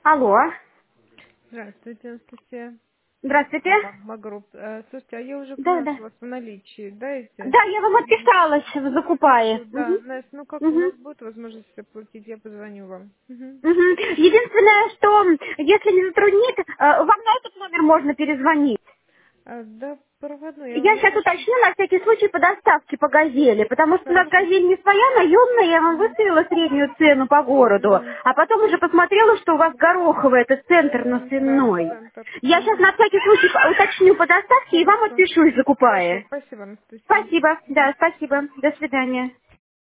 Алло. Здравствуйте, Анастасия. Здравствуйте. Магрупп. Слушайте, а я уже Да, поняла, да. что у вас в наличии, да, эти? Да, я вам отписалась в Закупае. Да, Настя, ну как у Мгм. вас будет возможность оплатить, я позвоню вам. Мгм. Мгм. Единственное, что если не затруднит, вам на этот номер можно перезвонить. Да, проводной, я Я вам сейчас напишу. уточню на всякий случай по доставке по газели, потому что у нас Хорошо. газель не своя, наемная, я вам Мгм. выставила среднюю цену по городу, Мгм. а потом уже посмотрела, что у вас Гороховый, это центр на Да, Сенной. центр. Я сейчас Мгм. на всякий случай уточню по доставке и вам Хорошо. отпишусь, Хорошо, Закупае. спасибо, Анастасия. Спасибо, Мгм. да, спасибо. До свидания.